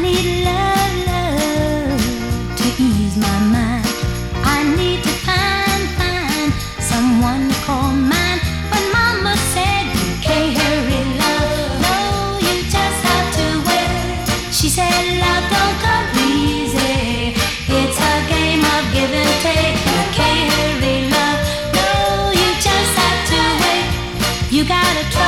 need love, love to ease my mind. I need to find someone to call mine. But Mama said you can't hurry love. No, you just have to wait. She said love don't come easy. It's a game of give and take. You can't hurry love. No, you just have to wait. You gotta try.